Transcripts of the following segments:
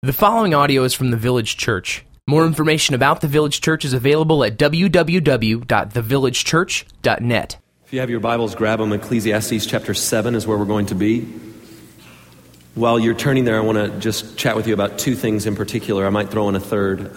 The following audio is from the Village Church. More information about the Village Church is available at www.thevillagechurch.net. If you have your Bibles, grab them. Ecclesiastes chapter 7 is where we're going to be. While you're turning there, I want to just chat with you about two things in particular. I might throw in a third.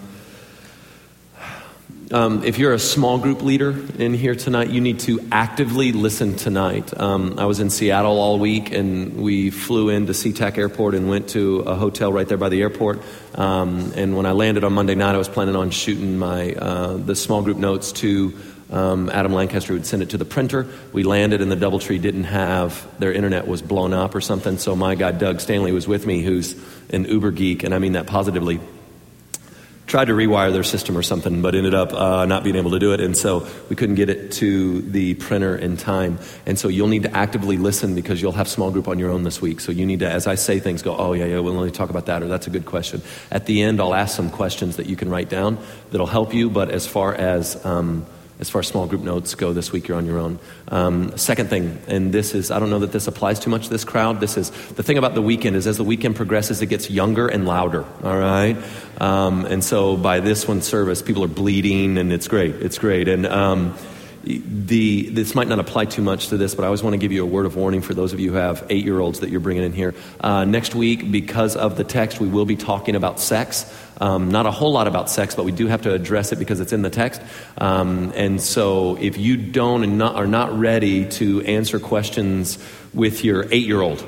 If you're a small group leader in here tonight, you need to actively listen tonight. I was in Seattle all week, and we flew into SeaTac Airport and went to a hotel right there by the airport. And when I landed on Monday night, I was planning on shooting the small group notes to Adam Lancaster, who would send it to the printer. We landed, and the DoubleTree didn't have, their internet was blown up or something. So my guy, Doug Stanley, was with me, who's an uber geek, and I mean that positively. Tried to rewire their system or something, but ended up not being able to do it. And so we couldn't get it to the printer in time. And so you'll need to actively listen because you'll have small group on your own this week. So you need to, as I say things, go, oh, yeah, we'll only talk about that, or that's a good question. At the end, I'll ask some questions that you can write down that'll help you. But as far as small group notes go this week, you're on your own. Second thing, and this is, I don't know that this applies too much to this crowd. This is, the thing about the weekend is as the weekend progresses, it gets younger and louder, all right? And so by this one service, people are bleeding, and it's great. It's great. And this might not apply too much to this, but I always want to give you a word of warning for those of you who have 8-year-olds that you're bringing in here. Next week, because of the text, we will be talking about sex. Not a whole lot about sex, but we do have to address it because it's in the text. And so if you don't and are not ready to answer questions with your 8-year-old,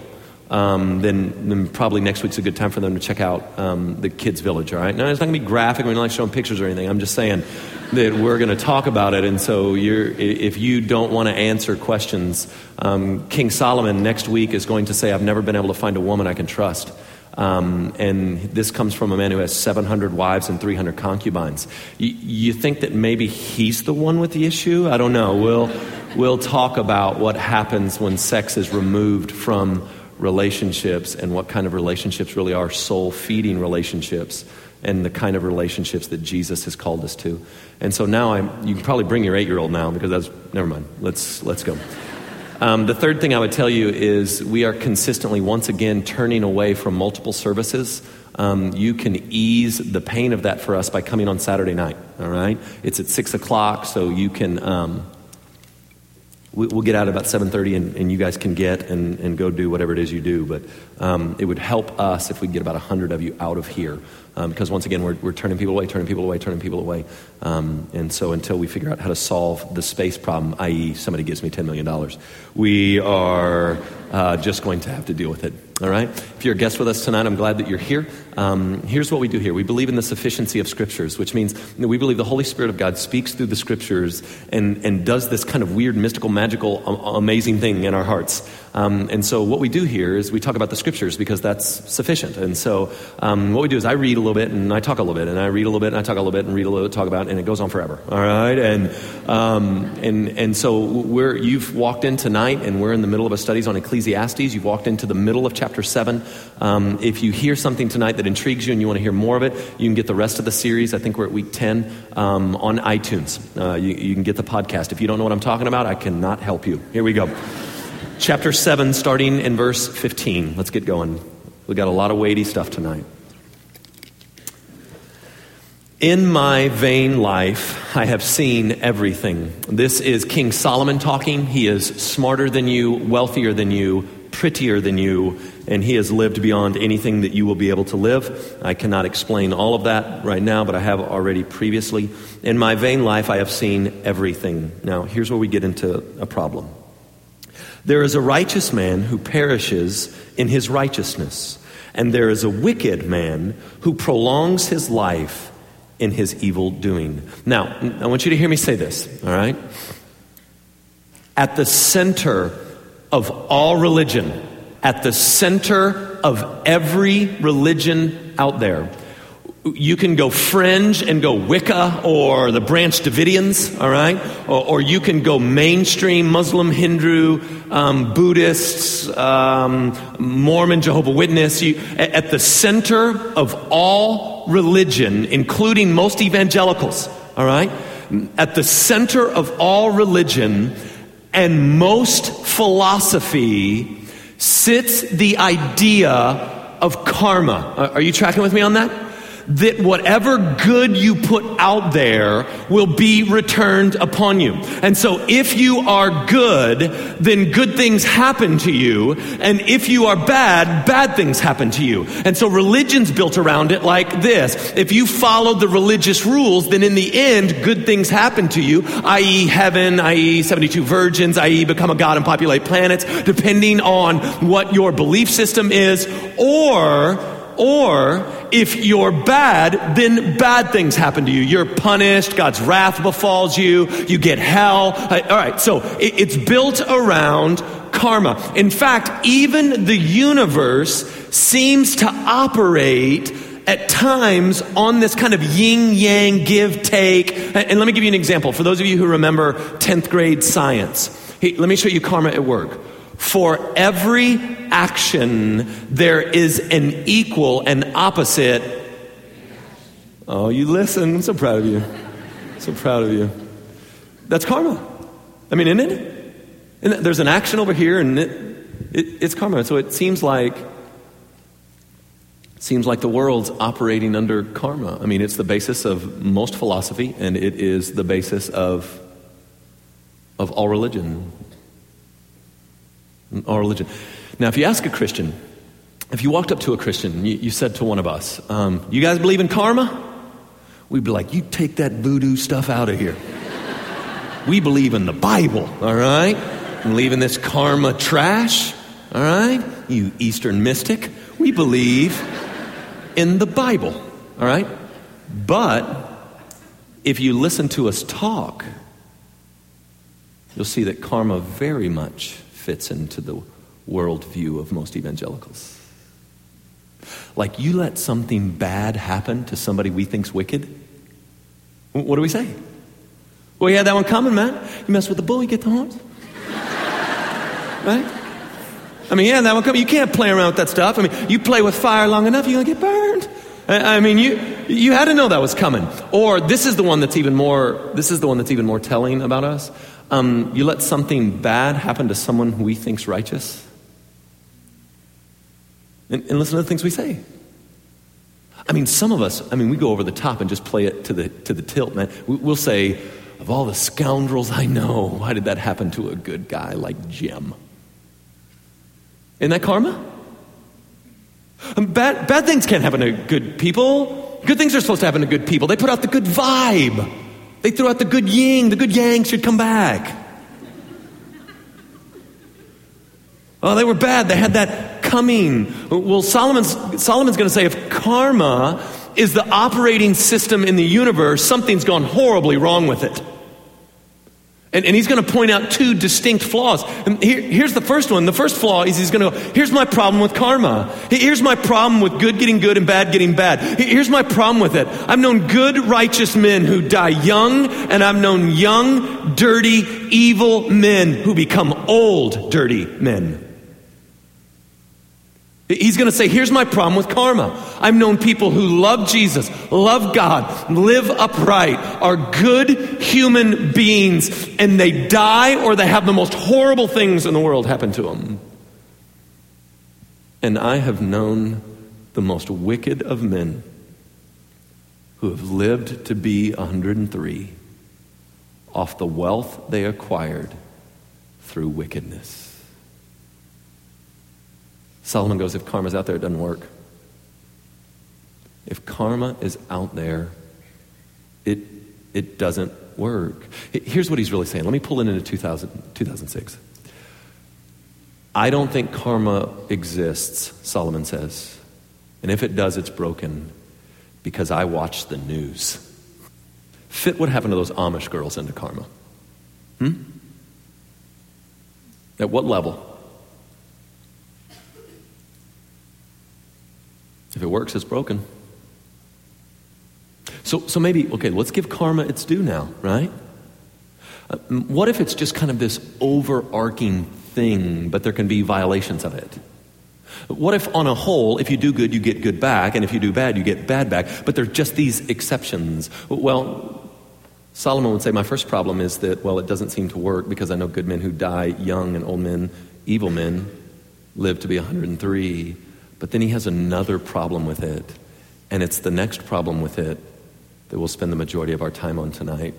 then probably next week's a good time for them to check out the Kids Village, all right? Now, it's not going to be graphic. We're not like showing pictures or anything. I'm just saying that we're going to talk about it. And so if you don't want to answer questions, King Solomon next week is going to say, I've never been able to find a woman I can trust. And this comes from a man who has 700 wives and 300 concubines. You think that maybe he's the one with the issue? I don't know. We'll talk about what happens when sex is removed from relationships and what kind of relationships really are soul-feeding relationships and the kind of relationships that Jesus has called us to. And so now you can probably bring your 8-year-old now because never mind. Let's go. The third thing I would tell you is we are consistently, once again, turning away from multiple services. You can ease the pain of that for us by coming on Saturday night, all right? It's at 6 o'clock, so you can... We'll get out at about 7:30, and you guys can get and go do whatever it is you do. But it would help us if we get about 100 of you out of here. Because once again, we're turning people away. And so until we figure out how to solve the space problem, i.e. somebody gives me $10 million, we are just going to have to deal with it. All right? If you're a guest with us tonight, I'm glad that you're here. Here's what we do here. We believe in the sufficiency of Scriptures, which means that we believe the Holy Spirit of God speaks through the Scriptures and does this kind of weird, mystical, magical, amazing thing in our hearts. And so what we do here is we talk about the Scriptures because that's sufficient. And so what we do is I read a little bit and I talk a little bit, and I read a little bit and I talk a little bit and read a little bit, talk about it, and it goes on forever. All right? And so you've walked in tonight, and we're in the middle of a studies on Ecclesiastes. You've walked into the middle of chapter 7. If you hear something tonight that intrigues you and you want to hear more of it, you can get the rest of the series. I think we're at week 10 on iTunes. You can get the podcast. If you don't know what I'm talking about, I cannot help you. Here we go. Chapter 7, starting in verse 15. Let's get going. We got a lot of weighty stuff tonight. In my vain life, I have seen everything. This is King Solomon talking. He is smarter than you, wealthier than you, prettier than you, and he has lived beyond anything that you will be able to live. I cannot explain all of that right now, but I have already previously. In my vain life, I have seen everything. Now, here's where we get into a problem. There is a righteous man who perishes in his righteousness, and there is a wicked man who prolongs his life in his evil doing. Now, I want you to hear me say this, all right? At the center of all religion, at the center of every religion out there, you can go fringe and go Wicca or the Branch Davidians, all right? Or you can go mainstream Muslim, Hindu, Buddhists, Mormon, Jehovah's Witness. At the center of all religion, including most evangelicals, all right? At the center of all religion and most philosophy sits the idea of karma. Are you tracking with me on that? That whatever good you put out there will be returned upon you. And so if you are good, then good things happen to you. And if you are bad, bad things happen to you. And so religion's built around it like this. If you follow the religious rules, then in the end, good things happen to you, i.e. heaven, i.e. 72 virgins, i.e. become a god and populate planets, depending on what your belief system is. Or if you're bad, then bad things happen to you. You're punished. God's wrath befalls you. You get hell. All right, so it's built around karma. In fact, even the universe seems to operate at times on this kind of yin-yang give-take. And let me give you an example. For those of you who remember 10th grade science, let me show you karma at work. For every action, there is an equal and opposite. Oh, you listen. I'm so proud of you. So proud of you. That's karma. I mean, isn't it? And there's an action over here, and it's karma. So it seems like the world's operating under karma. I mean, it's the basis of most philosophy, and it is the basis of all religion. All religion. Now, if you ask a Christian, if you walked up to a Christian, you said to one of us, you guys believe in karma? We'd be like, you take that voodoo stuff out of here. We believe in the Bible, all right? We believe in this karma trash, all right? You Eastern mystic. We believe in the Bible, all right? But if you listen to us talk, you'll see that karma very much fits into the worldview of most evangelicals. Like, you let something bad happen to somebody we think's wicked, what do we say? Well, you had that one coming, man. You mess with the bull, you get the horns. Right? I mean, yeah, that one coming. You can't play around with that stuff. I mean, you play with fire long enough, you're going to get burned. I mean, you had to know that was coming. Or this is the one that's even more telling about us. You let something bad happen to someone who we think's righteous. And listen to the things we say. I mean, some of us, we go over the top and just play it to the tilt, man. We'll say, of all the scoundrels I know, why did that happen to a good guy like Jim? Isn't that karma? Bad things can't happen to good people. Good things are supposed to happen to good people. They put out the good vibe. They threw out the good yin. The good yang should come back. Oh, they were bad. They had that coming. Well, Solomon's going to say if karma is the operating system in the universe, something's gone horribly wrong with it. And he's going to point out two distinct flaws. And here's the first one. The first flaw is he's going to go, here's my problem with karma. Here's my problem with good getting good and bad getting bad. Here's my problem with it. I've known good, righteous men who die young, and I've known young, dirty, evil men who become old, dirty men. He's going to say, here's my problem with karma. I've known people who love Jesus, love God, live upright, are good human beings, and they die or they have the most horrible things in the world happen to them. And I have known the most wicked of men who have lived to be 103 off the wealth they acquired through wickedness. Solomon goes, if karma's out there, it doesn't work. If karma is out there, it doesn't work. Here's what he's really saying. Let me pull it into 2006. I don't think karma exists, Solomon says. And if it does, it's broken because I watch the news. Fit what happened to those Amish girls into karma. At what level? If it works, it's broken. So maybe, okay, let's give karma its due now, right? What if it's just kind of this overarching thing, but there can be violations of it? What if on a whole, if you do good, you get good back, and if you do bad, you get bad back, but there are just these exceptions? Well, Solomon would say, my first problem is that, well, it doesn't seem to work because I know good men who die young and old men, evil men, live to be 103. But then he has another problem with it, and it's the next problem with it that we'll spend the majority of our time on tonight.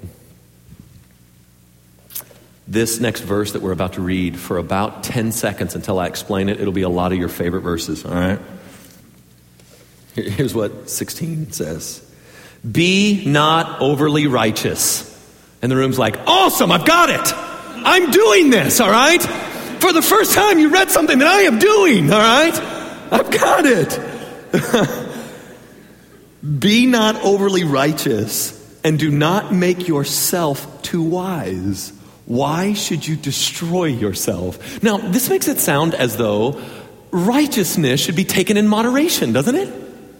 This next verse that we're about to read, for about 10 seconds until I explain it, it'll be a lot of your favorite verses, all right? Here's what 16 says. Be not overly righteous. And the room's like, awesome, I've got it. I'm doing this, all right? For the first time you read something that I am doing, all right? I've got it. Be not overly righteous, and do not make yourself too wise. Why should you destroy yourself? Now, this makes it sound as though righteousness should be taken in moderation, doesn't it?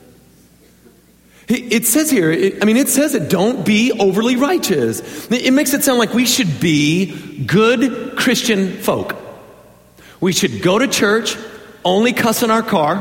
It says here, it says it, don't be overly righteous. It makes it sound like we should be good Christian folk. We should go to church, only cuss in our car.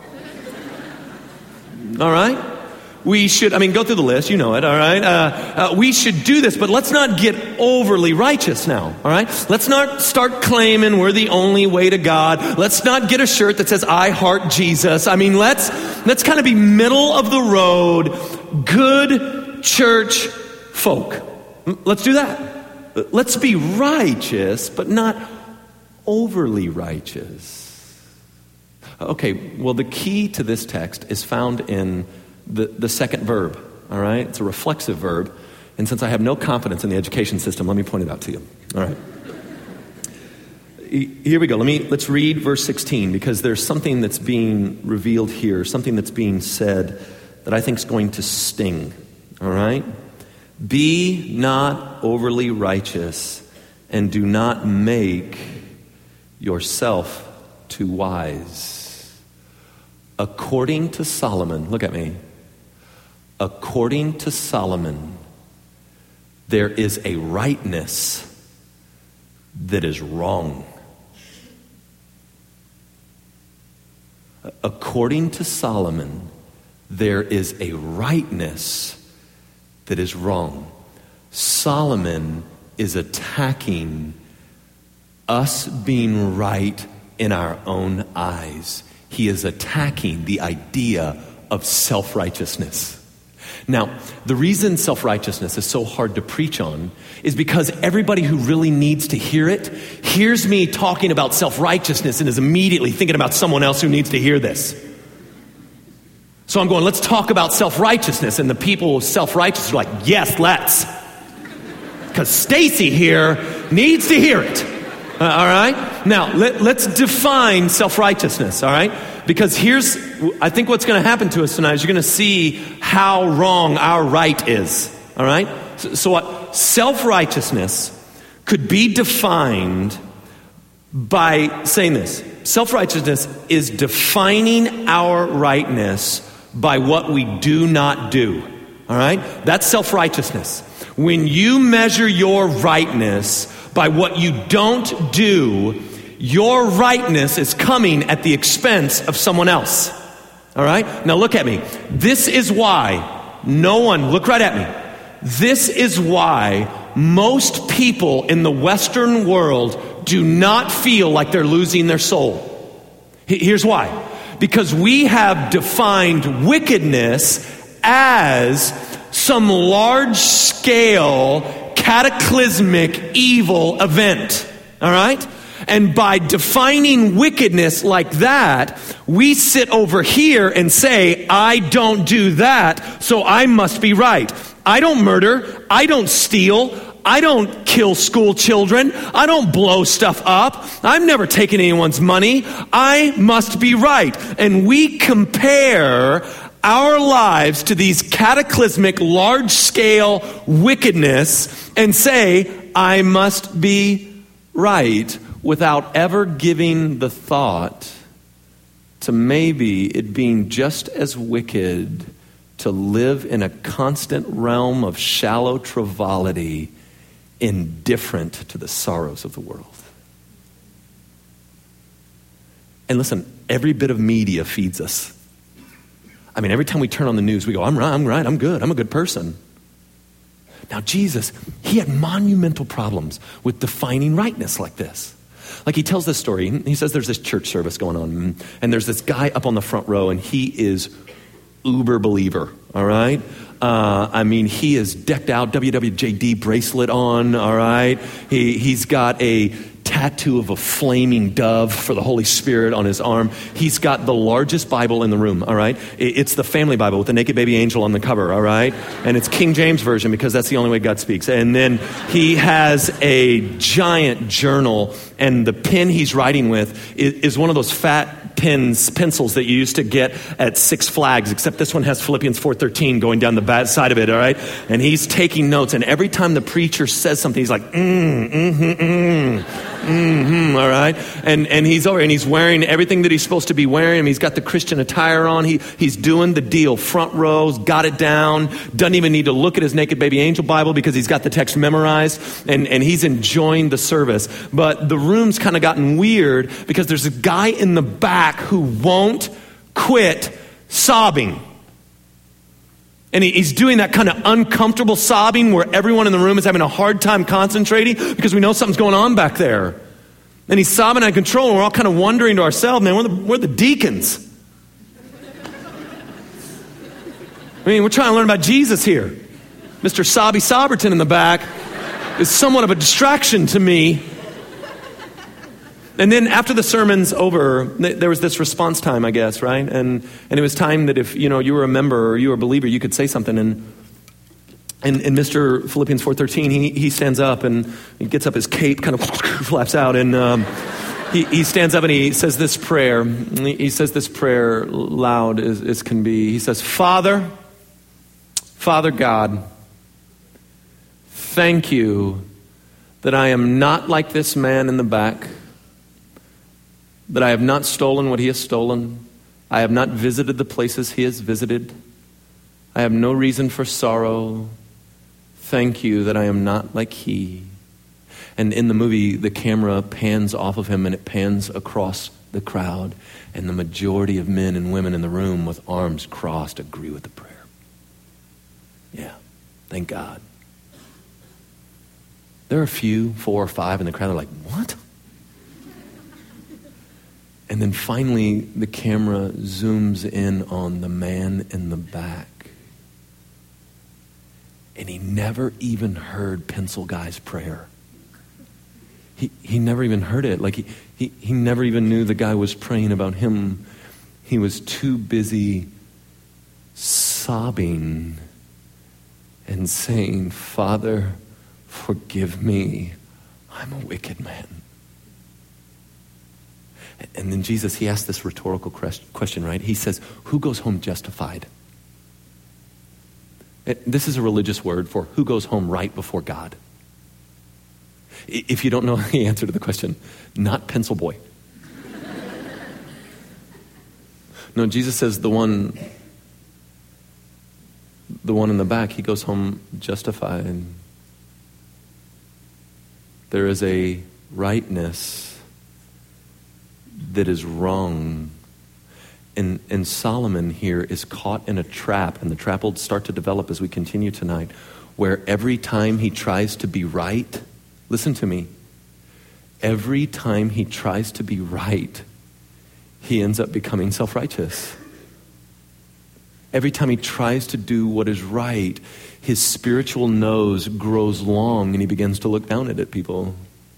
All right? We should, go through the list, you know it, all right? We should do this, but let's not get overly righteous now, all right? Let's not start claiming we're the only way to God. Let's not get a shirt that says, I heart Jesus. Let's kind of be middle of the road, good church folk. Let's do that. Let's be righteous, but not overly righteous. Okay, well, the key to this text is found in the second verb, all right? It's a reflexive verb. And since I have no confidence in the education system, let me point it out to you. All right. Here we go. Let's read verse 16, because there's something that's being revealed here, something that's being said that I think is going to sting, all right? Be not overly righteous, and do not make yourself too wise. According to Solomon, look at me. According to Solomon, there is a rightness that is wrong. According to Solomon, there is a rightness that is wrong. Solomon is attacking us being right in our own eyes. He is attacking the idea of self-righteousness. Now, the reason self-righteousness is so hard to preach on is because everybody who really needs to hear it hears me talking about self-righteousness and is immediately thinking about someone else who needs to hear this. So I'm going, let's talk about self-righteousness. And the people with self-righteousness are like, yes, let's. Because Stacy here needs to hear it. All right? Now, let's define self-righteousness, all right? Because I think what's going to happen to us tonight is you're going to see how wrong our right is, all right? So what? Self-righteousness could be defined by saying this. Self-righteousness is defining our rightness by what we do not do, all right? That's self-righteousness. When you measure your rightness by what you don't do, your rightness is coming at the expense of someone else. All right? Now look at me. This is why look right at me. This is why most people in the Western world do not feel like they're losing their soul. Here's why. Because we have defined wickedness as some large-scale, cataclysmic, evil event. All right? And by defining wickedness like that, we sit over here and say, I don't do that, so I must be right. I don't murder. I don't steal. I don't kill school children. I don't blow stuff up. I've never taken anyone's money. I must be right. And we compare our lives to these cataclysmic, large-scale wickedness and say, I must be right, without ever giving the thought to maybe it being just as wicked to live in a constant realm of shallow frivolity, indifferent to the sorrows of the world. And listen, every bit of media feeds us. Every time we turn on the news, we go, I'm right, I'm good, I'm a good person. Now, Jesus, he had monumental problems with defining rightness like this. Like he tells this story. He says there's this church service going on, and there's this guy up on the front row, and he is uber believer, all right? I mean, he is decked out, WWJD bracelet on, all right? He's got a tattoo of a flaming dove for the Holy Spirit on his arm. He's got the largest Bible in the room, all right? It's the family Bible with the naked baby angel on the cover, all right? And it's King James Version because that's the only way God speaks. And then he has a giant journal, and the pen he's writing with is one of those fat pencils that you used to get at Six Flags, except this one has Philippians 4:13 going down the bad side of it, all right? And he's taking notes, and every time the preacher says something, he's like, all right? And he's over, and he's wearing everything that he's supposed to be wearing. He's got the Christian attire on. He's doing the deal. Front rows, got it down, doesn't even need to look at his naked baby angel Bible because he's got the text memorized, and he's enjoying the service. But the room's kind of gotten weird because there's a guy in the back who won't quit sobbing. And he's doing that kind of uncomfortable sobbing where everyone in the room is having a hard time concentrating because we know something's going on back there. And he's sobbing out of control, and we're all kind of wondering to ourselves, man, we're the deacons. I mean, we're trying to learn about Jesus here. Mr. Sobby Soberton in the back is somewhat of a distraction to me. And then after the sermon's over, there was this response time, I guess, right? And it was time that if, you were a member or you were a believer, you could say something. And Mr. Philippians 4:13, he stands up and he gets up, his cape kind of flaps out, and he stands up and he says this prayer. He says this prayer loud as can be. He says, Father God, thank you that I am not like this man in the back, that I have not stolen what he has stolen. I have not visited the places he has visited. I have no reason for sorrow. Thank you that I am not like he. And in the movie, the camera pans off of him and it pans across the crowd. And the majority of men and women in the room with arms crossed agree with the prayer. Yeah, thank God. There are a few, 4 or 5 in the crowd that are like, what? And then finally, the camera zooms in on the man in the back. And he never even heard Pencil Guy's prayer. He never even heard it. Like he never even knew the guy was praying about him. He was too busy sobbing and saying, Father, forgive me. I'm a wicked man. And then Jesus, he asked this rhetorical question, right? He says, who goes home justified? This is a religious word for who goes home right before God. If you don't know the answer to the question, not Pencil Boy. No, Jesus says the one in the back, he goes home justified. There is a rightness that is wrong. And Solomon here is caught in a trap, and the trap will start to develop as we continue tonight, where every time he tries to be right, listen to me, every time he tries to be right, he ends up becoming self-righteous. Every time he tries to do what is right, his spiritual nose grows long and he begins to look down at people.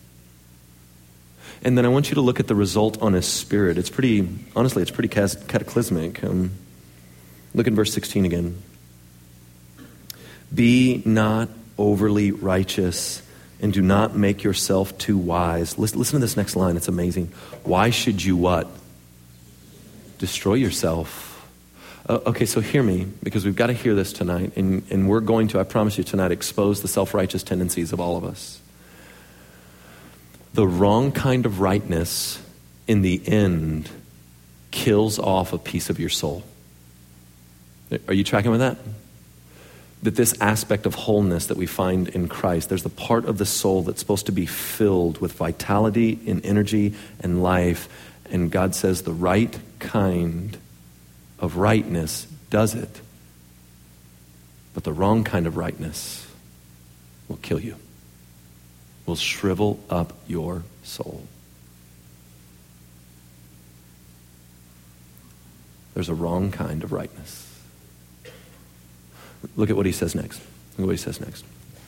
And then I want you to look at the result on his spirit. It's pretty cataclysmic. Look at verse 16 again. Be not overly righteous and do not make yourself too wise. Listen to this next line. It's amazing. Why should you what? Destroy yourself. Okay, so hear me, because we've got to hear this tonight. And we're going to, I promise you tonight, expose the self-righteous tendencies of all of us. The wrong kind of rightness, in the end, kills off a piece of your soul. Are you tracking with that? That this aspect of wholeness that we find in Christ, there's the part of the soul that's supposed to be filled with vitality and energy and life. And God says the right kind of rightness does it. But the wrong kind of rightness will kill you. Will shrivel up your soul. There's a wrong kind of rightness. Look at what he says next. Look at what he says next.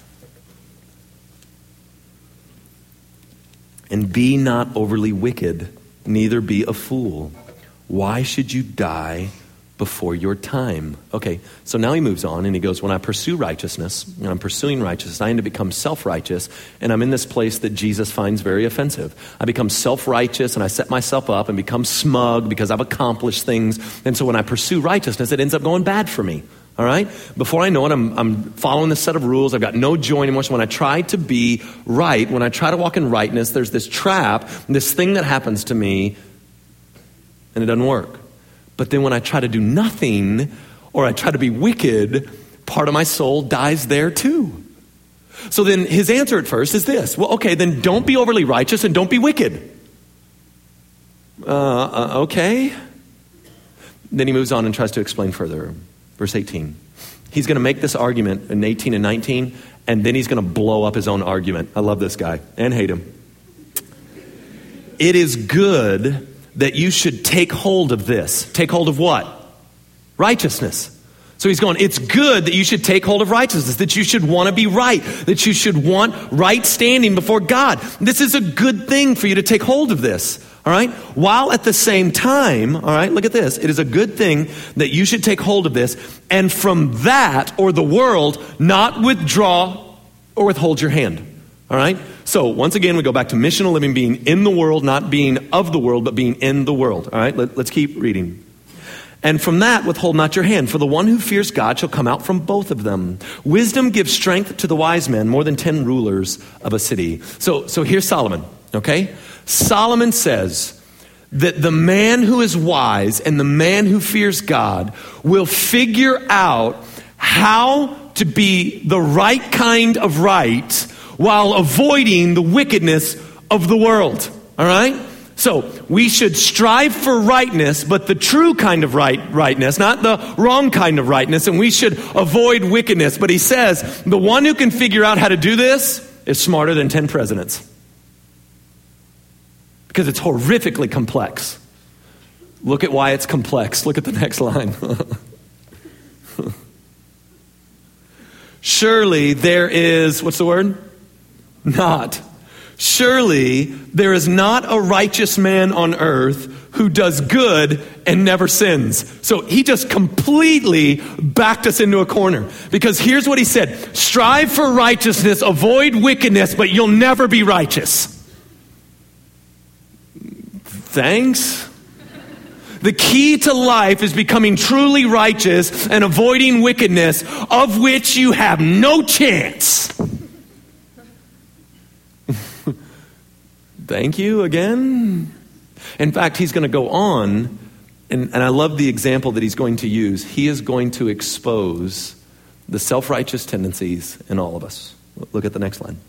And be not overly wicked, neither be a fool. Why should you die before your time? Okay, so now he moves on and he goes, when I pursue righteousness, and I'm pursuing righteousness, I end up become self-righteous, and I'm in this place that Jesus finds very offensive. I become self-righteous and I set myself up and become smug because I've accomplished things. And so when I pursue righteousness, it ends up going bad for me. All right? Before I know it, I'm following this set of rules. I've got no joy anymore. So when I try to be right, when I try to walk in rightness, there's this trap, this thing that happens to me, and it doesn't work. But then when I try to do nothing, or I try to be wicked, part of my soul dies there too. So then his answer at first is this. Well, okay, then don't be overly righteous and don't be wicked. Okay. Then he moves on and tries to explain further. Verse 18. He's going to make this argument in 18 and 19, and then he's going to blow up his own argument. I love this guy and hate him. It is good that you should take hold of this. Take hold of what? Righteousness. So he's going, it's good that you should take hold of righteousness, that you should want to be right, that you should want right standing before God. This is a good thing for you to take hold of this. All right? While at the same time, all right, look at this. It is a good thing that you should take hold of this, and from that, or the world, not withdraw or withhold your hand. All right? So once again, we go back to missional living, being in the world, not being of the world, but being in the world. All right? Let's keep reading. And from that, withhold not your hand, for the one who fears God shall come out from both of them. Wisdom gives strength to the wise man, more than 10 rulers of a city. So here's Solomon, okay? Solomon says that the man who is wise and the man who fears God will figure out how to be the right kind of right while avoiding the wickedness of the world. All right? So we should strive for rightness, but the true kind of rightness, not the wrong kind of rightness, and we should avoid wickedness. But he says the one who can figure out how to do this is smarter than 10 presidents. Because it's horrifically complex. Look at why it's complex. Look at the next line. Surely there is, what's the word? Not. Surely there is not a righteous man on earth who does good and never sins. So he just completely backed us into a corner. Because here's what he said. Strive for righteousness, avoid wickedness, but you'll never be righteous. Thanks. The key to life is becoming truly righteous and avoiding wickedness, of which you have no chance. Thank you again. In fact, he's going to go on, and I love the example that he's going to use. He is going to expose the self-righteous tendencies in all of us. Look at the next line.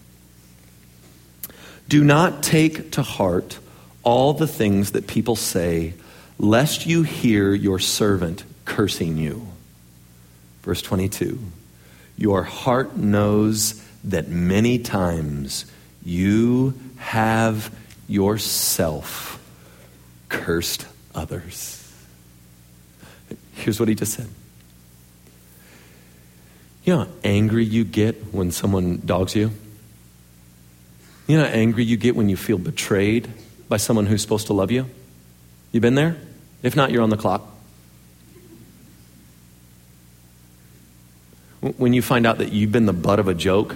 Do not take to heart all the things that people say, lest you hear your servant cursing you. Verse 22. Your heart knows that many times you have yourself cursed others. Here's what he just said. You know how angry you get when someone dogs you? You know how angry you get when you feel betrayed by someone who's supposed to love you? You been there? If not, you're on the clock. When you find out that you've been the butt of a joke.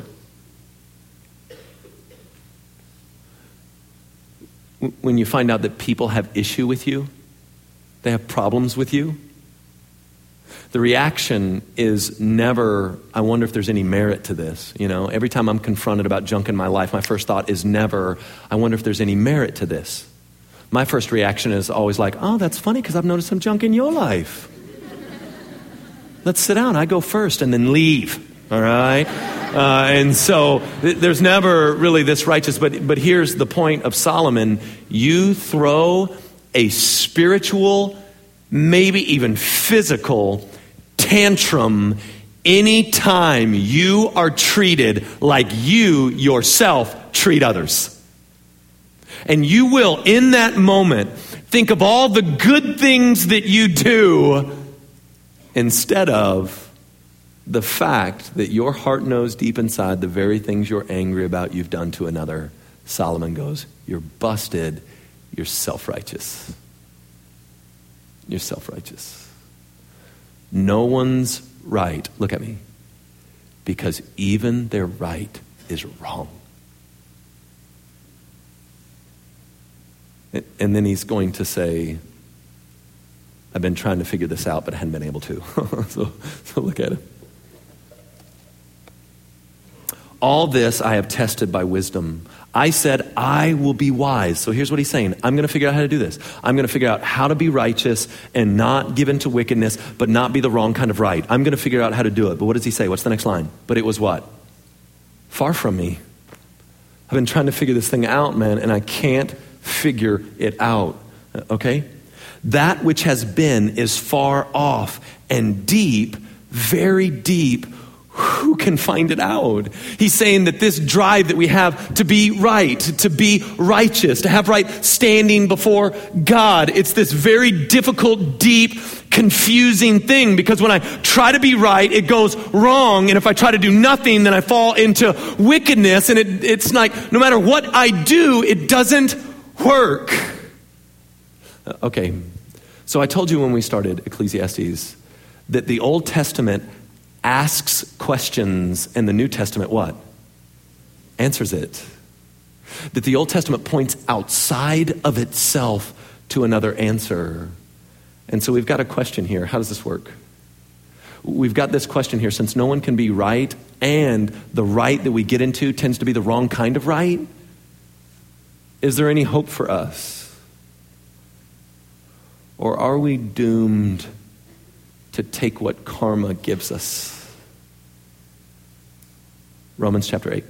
When you find out that people have issue with you. They have problems with you. The reaction is never, I wonder if there's any merit to this. You know, every time I'm confronted about junk in my life, my first thought is never, I wonder if there's any merit to this. My first reaction is always like, oh, that's funny because I've noticed some junk in your life. Let's sit down. I go first and then leave. All right? And so there's never really this righteous. But here's the point of Solomon. You throw a spiritual, maybe even physical tantrum anytime you are treated like you yourself treat others. And you will, in that moment, think of all the good things that you do instead of the fact that your heart knows deep inside the very things you're angry about you've done to another. Solomon goes, you're busted, you're self-righteous. You're self-righteous. No one's right, look at me, because even their right is wrong. And then he's going to say, I've been trying to figure this out, but I hadn't been able to. so look at it. All this I have tested by wisdom. I said, I will be wise. So here's what he's saying. I'm going to figure out how to do this. I'm going to figure out how to be righteous and not give into wickedness, but not be the wrong kind of right. I'm going to figure out how to do it. But what does he say? What's the next line? But it was what? Far from me. I've been trying to figure this thing out, man, and I can't figure it out. Okay? That which has been is far off and deep, very deep. Who can find it out? He's saying that this drive that we have to be right, to be righteous, to have right standing before God, it's this very difficult, deep, confusing thing, because when I try to be right, it goes wrong. And if I try to do nothing, then I fall into wickedness. And it's like, no matter what I do, it doesn't work. Okay, so I told you when we started Ecclesiastes that the Old Testament asks questions and the New Testament what? Answers it. That the Old Testament points outside of itself to another answer. And so we've got a question here. How does this work? We've got this question here. Since no one can be right, and the right that we get into tends to be the wrong kind of right, is there any hope for us? Or are we doomed to take what karma gives us? Romans chapter 8.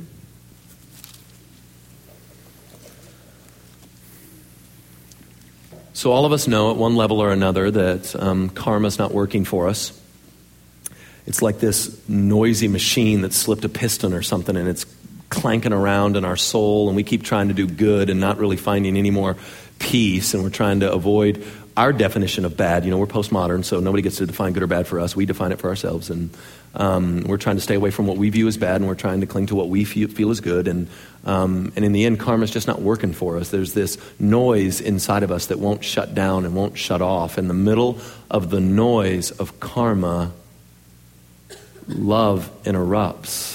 So all of us know at one level or another that karma's not working for us. It's like this noisy machine that slipped a piston or something, and it's clanking around in our soul, and we keep trying to do good and not really finding any more peace, and we're trying to avoid our definition of bad. You know, we're postmodern, so nobody gets to define good or bad for us. We define it for ourselves, and we're trying to stay away from what we view as bad, and we're trying to cling to what we feel is good. And in the end, karma's just not working for us. There's this noise inside of us that won't shut down and won't shut off. In the middle of the noise of karma, love interrupts.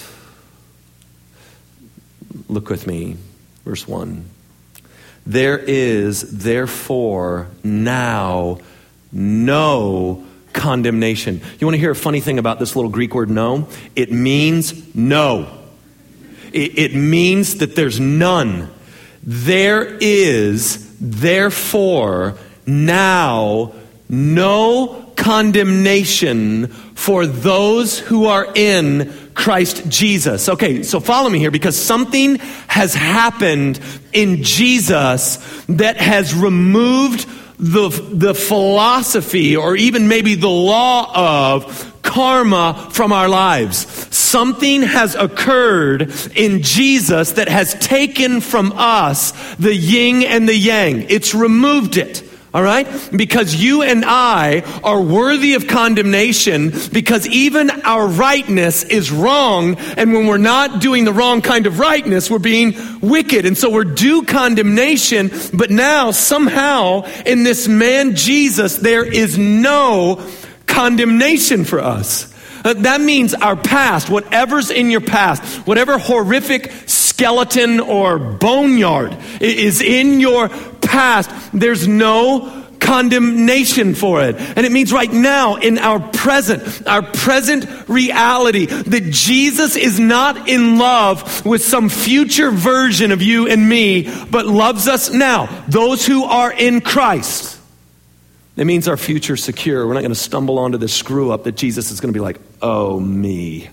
Look with me, verse 1. There is therefore now no condemnation. You want to hear a funny thing about this little Greek word no? It means no. It means that there's none. There is therefore now no condemnation for those who are in Christ Jesus. Okay, so follow me here, because something has happened in Jesus that has removed the philosophy, or even maybe the law of karma from our lives. Something has occurred in Jesus that has taken from us the yin and the yang. It's removed it. All right? Because you and I are worthy of condemnation, because even our rightness is wrong. And when we're not doing the wrong kind of rightness, we're being wicked. And so we're due condemnation. But now somehow in this man Jesus, there is no condemnation for us. That means our past, whatever's in your past, whatever horrific skeleton or boneyard is in your past, there's no condemnation for it. And it means right now in our present reality, that Jesus is not in love with some future version of you and me, but loves us now, those who are in Christ. It means our future's secure. We're not going to stumble onto this screw up that Jesus is going to be like, oh, me.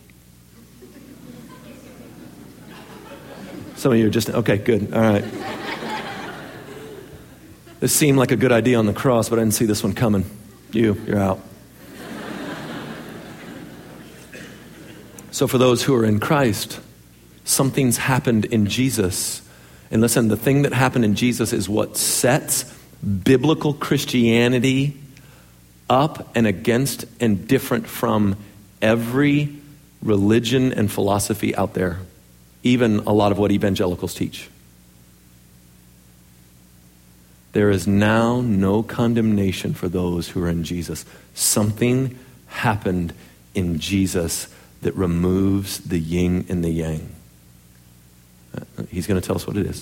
Some of you are just, okay, good, all right. This seemed like a good idea on the cross, but I didn't see this one coming. You're out. So for those who are in Christ, something's happened in Jesus, And listen, the thing that happened in Jesus is what sets biblical Christianity up and against and different from every religion and philosophy out there, even a lot of what evangelicals teach. There is now no condemnation for those who are in Jesus. Something happened in Jesus that removes the yin and the yang. He's going to tell us what it is.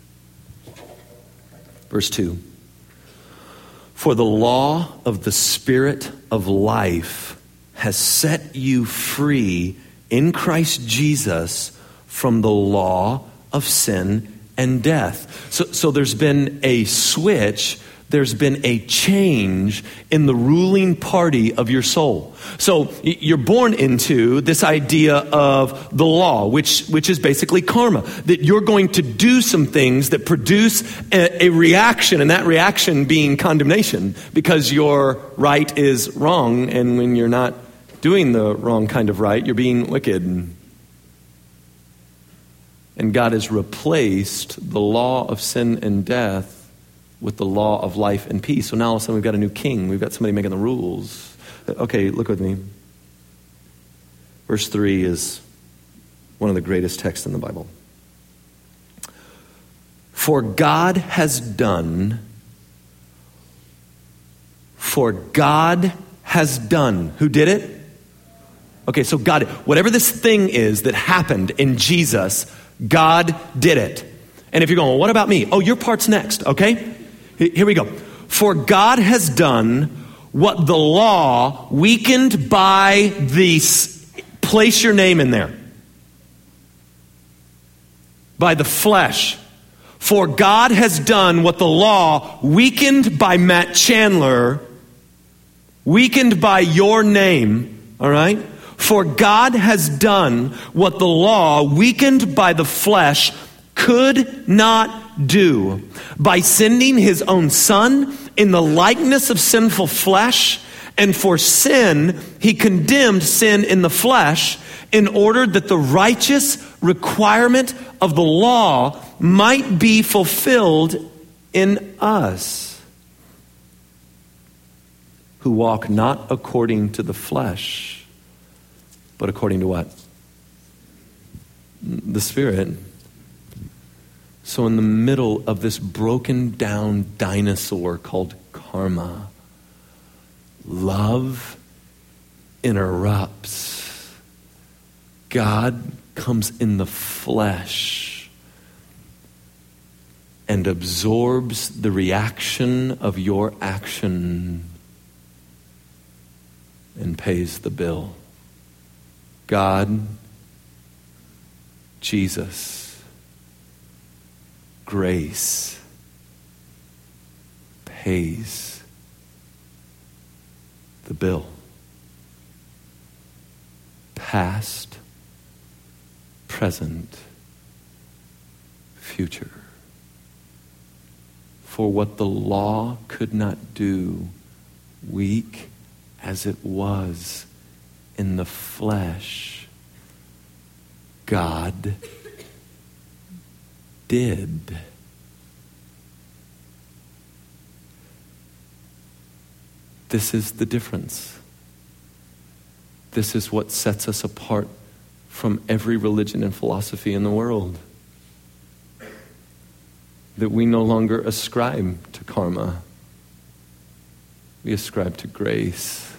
Verse 2. For the law of the Spirit of life has set you free in Christ Jesus from the law of sin and death. So there's been a switch. There's been a change in the ruling party of your soul. So you're born into this idea of the law, which is basically karma, that you're going to do some things that produce a reaction, and that reaction being condemnation, because your right is wrong, and when you're not doing the wrong kind of right, you're being wicked. And God has replaced the law of sin and death with the law of life and peace. So now all of a sudden we've got a new king. We've got somebody making the rules. Okay, look with me. Verse 3 is one of the greatest texts in the Bible. For God has done. Who did it? Okay, so God, whatever this thing is that happened in Jesus, God did it. And if you're going, well, what about me? Oh, your part's next, okay? Here we go. For God has done what the law weakened by place your name in there. By the flesh. For God has done what the law weakened by Matt Chandler, weakened by your name, all right? For God has done what the law weakened by the flesh could not do, by sending his own Son in the likeness of sinful flesh, and for sin he condemned sin in the flesh, in order that the righteous requirement of the law might be fulfilled in us, who walk not according to the flesh, but according to what? The Spirit. So in the middle of this broken down dinosaur called karma, love interrupts. God comes in the flesh and absorbs the reaction of your action and pays the bill. God, Jesus, grace pays the bill. Past, present, future. For what the law could not do, weak as it was in the flesh, God did. This is the difference. This is what sets us apart from every religion and philosophy in the world. That we no longer ascribe to karma. We ascribe to grace.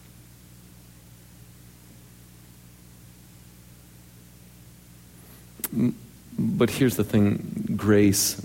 But here's the thing, grace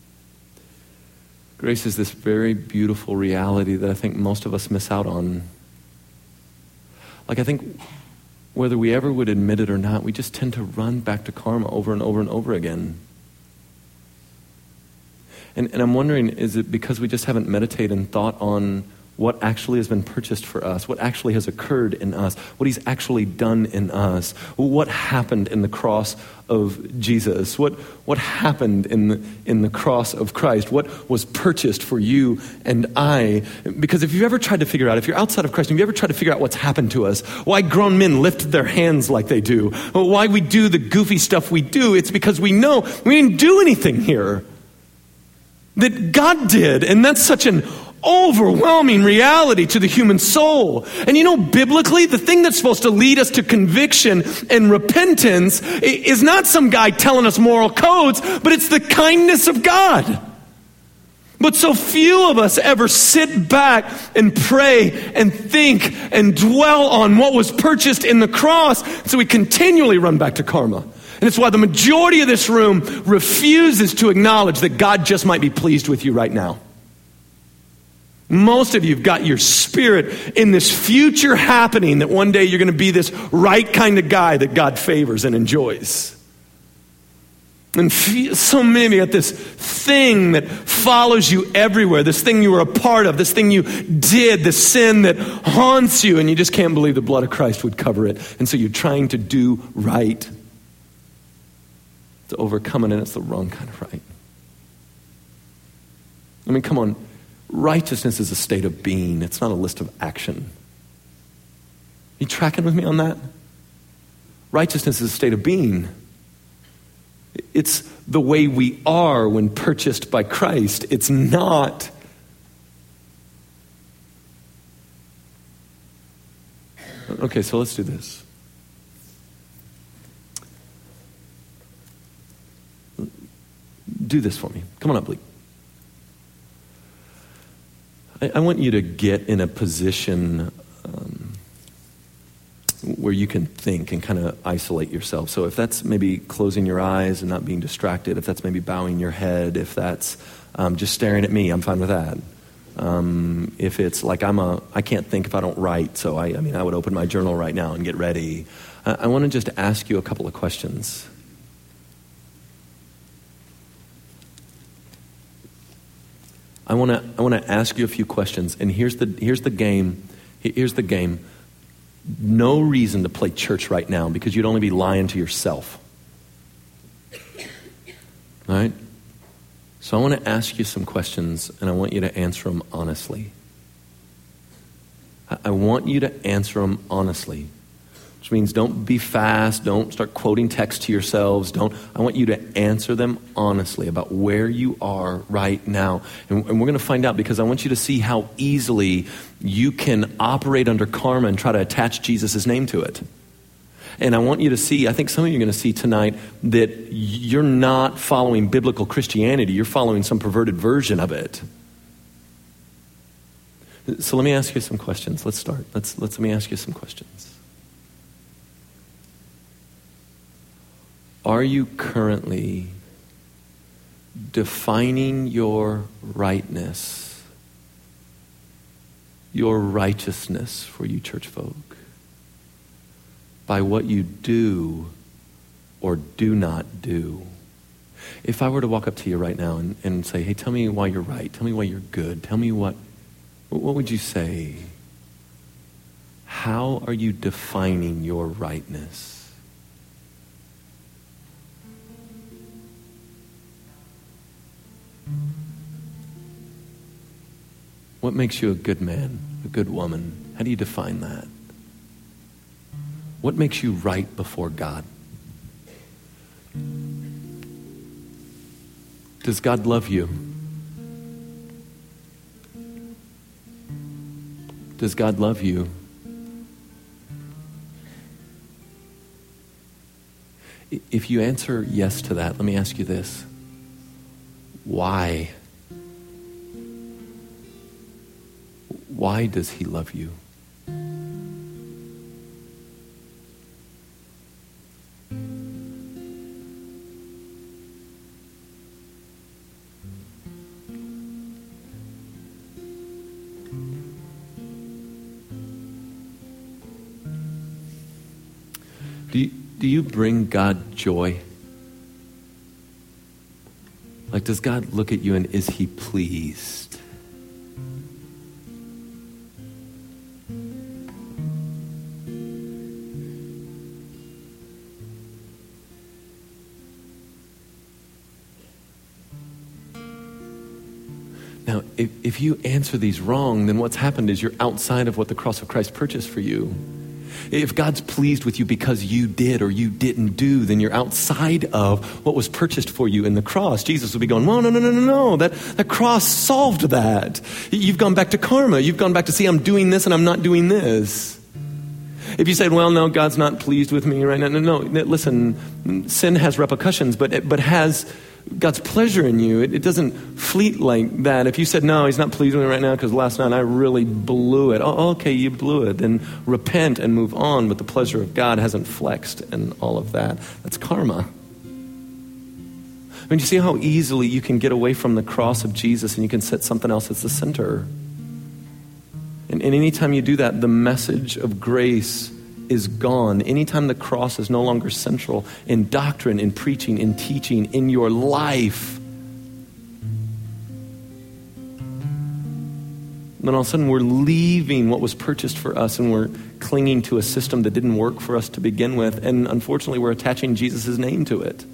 is this very beautiful reality that I think most of us miss out on. Like, I think whether we ever would admit it or not, we just tend to run back to karma over and over and over again. And I'm wondering, is it because we just haven't meditated and thought on what actually has been purchased for us, what actually has occurred in us, what he's actually done in us, what happened in the cross of Jesus, what happened in the cross of Christ, what was purchased for you and I. Because if you've ever tried to figure out, if you're outside of Christ, and you've ever tried to figure out what's happened to us, why grown men lift their hands like they do, why we do the goofy stuff we do, it's because we know we didn't do anything here. That God did, and that's such an overwhelming reality to the human soul. And you know, biblically, the thing that's supposed to lead us to conviction and repentance is not some guy telling us moral codes, but it's the kindness of God. But so few of us ever sit back and pray and think and dwell on what was purchased in the cross, so we continually run back to karma. And it's why the majority of this room refuses to acknowledge that God just might be pleased with you right now. Most of you have got your spirit in this future happening that one day you're going to be this right kind of guy that God favors and enjoys. And so many got this thing that follows you everywhere, this thing you were a part of, this thing you did, this sin that haunts you, and you just can't believe the blood of Christ would cover it. And so you're trying to do right to overcome it, and it's the wrong kind of right. I mean, come on. Righteousness is a state of being. It's not a list of action. You tracking with me on that? Righteousness is a state of being. It's the way we are when purchased by Christ. It's not. Okay, so let's do this. Do this for me. Come on up, Bleak. I want you to get in a position where you can think and kind of isolate yourself. So if that's maybe closing your eyes and not being distracted, if that's maybe bowing your head, if that's just staring at me, I'm fine with that. If it's like I can't think if I don't write, so I would open my journal right now and get ready. I want to just ask you a couple of questions. I want to ask you a few questions, and here's the game. Here's the game. No reason to play church right now because you'd only be lying to yourself. All right? So I want to ask you some questions, and I want you to answer them honestly. I want you to answer them honestly, which means don't be fast. Don't start quoting text to yourselves. I want you to answer them honestly about where you are right now. And we're going to find out because I want you to see how easily you can operate under karma and try to attach Jesus' name to it. And I want you to see, I think some of you are going to see tonight that you're not following biblical Christianity. You're following some perverted version of it. So let me ask you some questions. Let's start. Let me ask you some questions. Are you currently defining your rightness, your righteousness for you church folk, by what you do or do not do? If I were to walk up to you right now and say, hey, tell me why you're right, tell me why you're good, tell me what would you say? How are you defining your rightness? What makes you a good man, a good woman? How do you define that? What makes you right before God? Does God love you? Does God love you? If you answer yes to that, let me ask you this. Why? Why does he love you? Do you bring God joy? Like, does God look at you and is he pleased? Now, if you answer these wrong, then what's happened is you're outside of what the cross of Christ purchased for you. If God's pleased with you because you did or you didn't do, then you're outside of what was purchased for you in the cross. Jesus would be going, well, no. That cross solved that. You've gone back to karma. You've gone back to, see, I'm doing this and I'm not doing this. If you said, well, no, God's not pleased with me right now. No, listen, sin has repercussions, but has God's pleasure in you. It doesn't fleet like that. If you said, no, he's not pleased with me right now because last night I really blew it. Oh, okay, you blew it. Then repent and move on. But the pleasure of God hasn't flexed and all of that. That's karma. I mean, do you see how easily you can get away from the cross of Jesus and you can set something else as the center? And anytime you do that, the message of grace is gone. Anytime the cross is no longer central in doctrine, in preaching, in teaching, in your life, then all of a sudden we're leaving what was purchased for us and we're clinging to a system that didn't work for us to begin with. And unfortunately, we're attaching Jesus' name to it.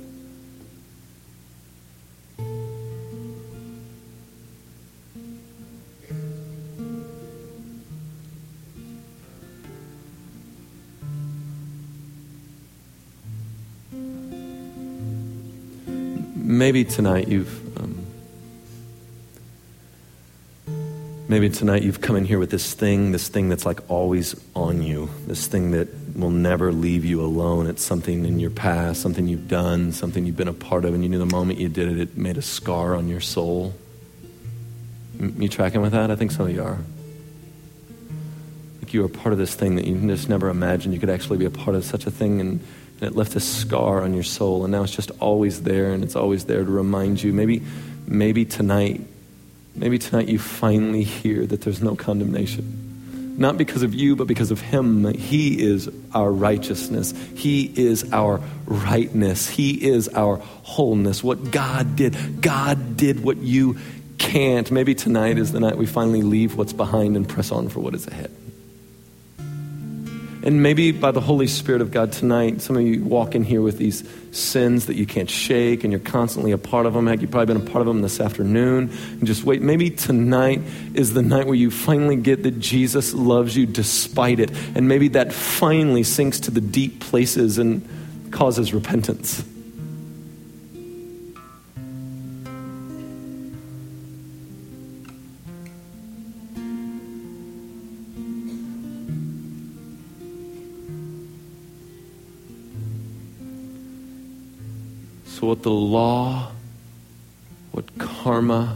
Maybe tonight you've come in here with this thing that's like always on you, this thing that will never leave you alone. It's something in your past, something you've done, something you've been a part of, and you knew the moment you did it, it made a scar on your soul. You tracking with that? I think some of you are. Like you were part of this thing that you just never imagined you could actually be a part of such a thing, and it left a scar on your soul, and now it's just always there, and it's always there to remind you. Maybe tonight you finally hear that there's no condemnation. Not because of you, but because of him. He is our righteousness. He is our rightness. He is our wholeness. What God did what you can't. Maybe tonight is the night we finally leave what's behind and press on for what is ahead. And maybe by the Holy Spirit of God tonight, some of you walk in here with these sins that you can't shake and you're constantly a part of them. Heck, you've probably been a part of them this afternoon. And just wait, maybe tonight is the night where you finally get that Jesus loves you despite it. And maybe that finally sinks to the deep places and causes repentance. So what the law, what karma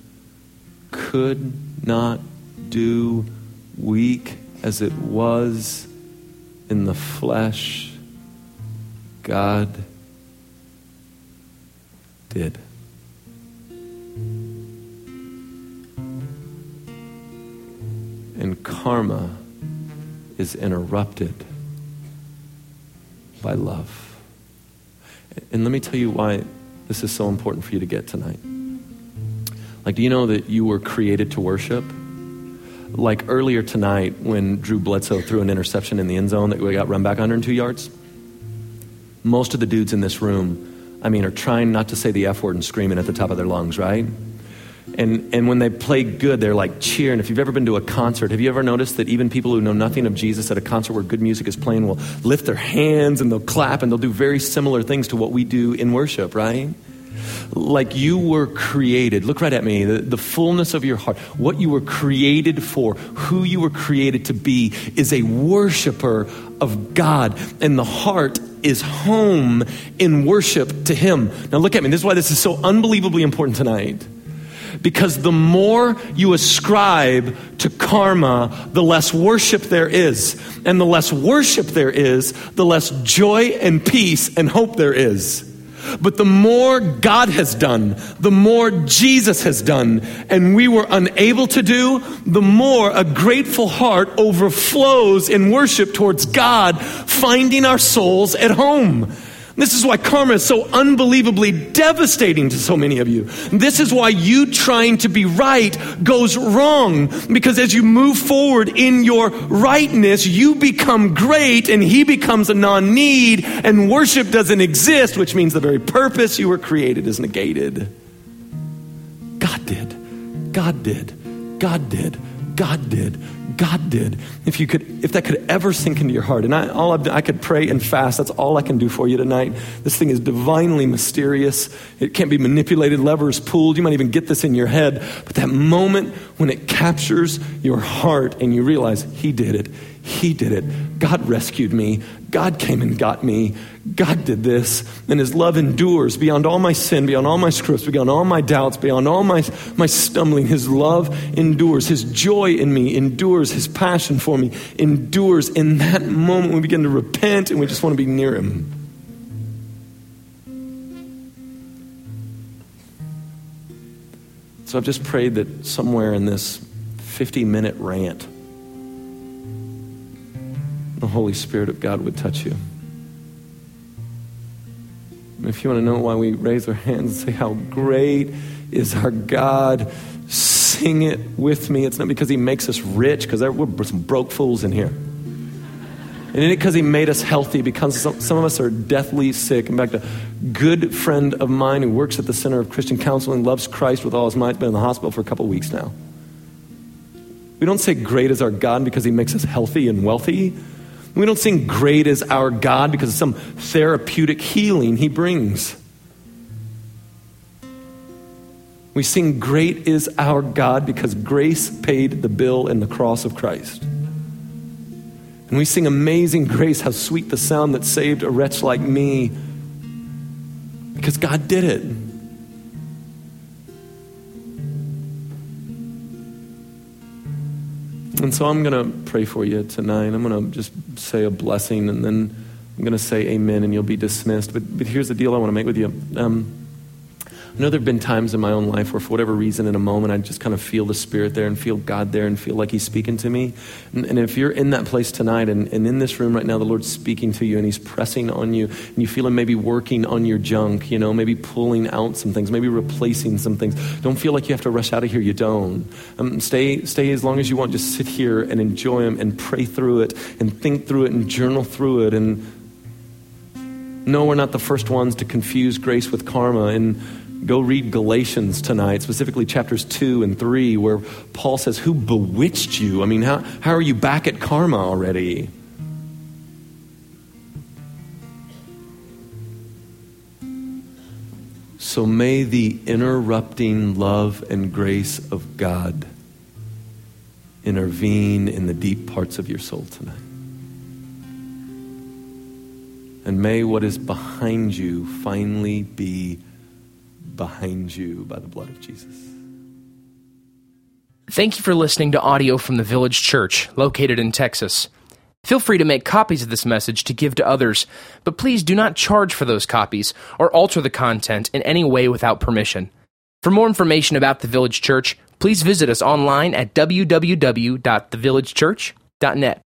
could not do, weak as it was in the flesh, God did. And karma is interrupted by love. And let me tell you why this is so important for you to get tonight. Like, do you know that you were created to worship? Like earlier tonight when Drew Bledsoe threw an interception in the end zone that we got run back 102 yards. Most of the dudes in this room, are trying not to say the F word and screaming at the top of their lungs, right? And when they play good, they're like cheering. If you've ever been to a concert, have you ever noticed that even people who know nothing of Jesus at a concert where good music is playing will lift their hands and they'll clap and they'll do very similar things to what we do in worship, right? Like you were created, look right at me, the fullness of your heart, what you were created for, who you were created to be is a worshiper of God. And the heart is home in worship to him. Now look at me, this is why this is so unbelievably important tonight. Because the more you ascribe to karma, the less worship there is. And the less worship there is, the less joy and peace and hope there is. But the more God has done, the more Jesus has done, and we were unable to do, the more a grateful heart overflows in worship towards God, finding our souls at home. This is why karma is so unbelievably devastating to so many of you. This is why you trying to be right goes wrong. Because as you move forward in your rightness, you become great and he becomes a non-need and worship doesn't exist, which means the very purpose you were created is negated. God did. God did. God did. God did. God did. If that could ever sink into your heart, and I could pray and fast. That's all I can do for you tonight. This thing is divinely mysterious. It can't be manipulated, levers pulled. You might even get this in your head. But that moment when it captures your heart and you realize He did it. He did it. God rescued me. God came and got me. God did this. And His love endures beyond all my sin, beyond all my scripts, beyond all my doubts, beyond all my stumbling. His love endures. His joy in me endures. His passion for me endures. In that moment, we begin to repent and we just want to be near Him. So I've just prayed that somewhere in this 50-minute rant, the Holy Spirit of God would touch you. If you want to know why we raise our hands and say, how great is our God, sing it with me. It's not because He makes us rich, because we're some broke fools in here. And it because He made us healthy, because some of us are deathly sick. In fact, a good friend of mine who works at the Center of Christian Counseling, loves Christ with all his might, has been in the hospital for a couple of weeks now. We don't say great is our God because He makes us healthy and wealthy. We don't sing great is our God because of some therapeutic healing He brings. We sing great is our God because grace paid the bill in the cross of Christ. And we sing amazing grace, how sweet the sound that saved a wretch like me, because God did it. And so I'm going to pray for you tonight. I'm going to just say a blessing, and then I'm going to say amen, and you'll be dismissed. But here's the deal I want to make with you. I know there have been times in my own life where for whatever reason in a moment I just kind of feel the Spirit there and feel God there and feel like He's speaking to me. And if you're in that place tonight and in this room right now, the Lord's speaking to you and He's pressing on you and you feel Him maybe working on your junk, maybe pulling out some things, maybe replacing some things. Don't feel like you have to rush out of here. You don't. Stay as long as you want. Just sit here and enjoy Him and pray through it and think through it and journal through it. And no, we're not the first ones to confuse grace with karma. And go read Galatians tonight, specifically chapters 2 and 3, where Paul says, who bewitched you? I mean, how are you back at karma already? So may the interrupting love and grace of God intervene in the deep parts of your soul tonight. And may what is behind you finally be behind you by the blood of Jesus. Thank you for listening to audio from the Village Church, located in Texas. Feel free to make copies of this message to give to others, but please do not charge for those copies or alter the content in any way without permission. For more information about the Village Church, please visit us online at www.thevillagechurch.net.